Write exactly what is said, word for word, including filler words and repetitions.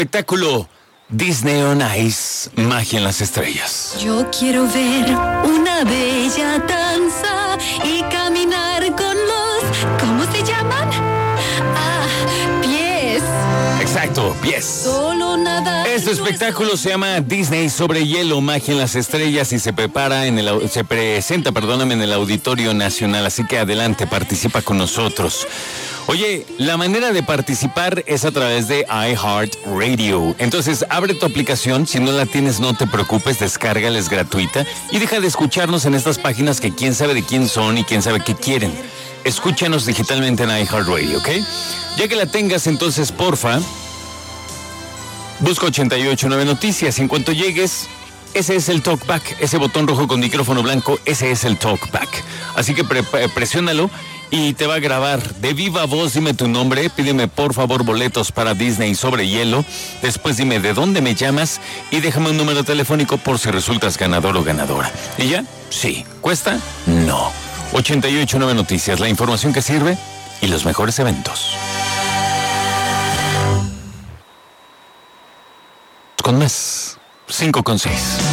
Espectáculo Disney on Ice, magia en las estrellas. Yo quiero ver una bella danza y caminar con los, ¿cómo se llaman? Ah, pies. Exacto, pies. Solo nada. Este espectáculo se llama Disney sobre hielo, magia en las estrellas y se prepara en el se presenta, perdóname, en el Auditorio Nacional, así que adelante, participa con nosotros. Oye, la manera de participar es a través de iHeartRadio. Entonces, abre tu aplicación. Si no la tienes, no te preocupes, descárgala, es gratuita. Y deja de escucharnos en estas páginas que quién sabe de quién son y quién sabe qué quieren. Escúchanos digitalmente en iHeartRadio, ¿ok? Ya que la tengas, entonces, porfa, busca ochenta y ocho nueve Noticias. En cuanto llegues, ese es el talkback. Ese botón rojo con micrófono blanco, ese es el talkback. Así que pre- presiónalo. Y te va a grabar de viva voz. Dime tu nombre, pídeme por favor boletos para Disney sobre hielo. Después dime de dónde me llamas y déjame un número telefónico por si resultas ganador o ganadora. ¿Y ya? Sí. ¿Cuesta? No. ochenta y ocho nueve Noticias, la información que sirve y los mejores eventos. Con más. cinco con seis.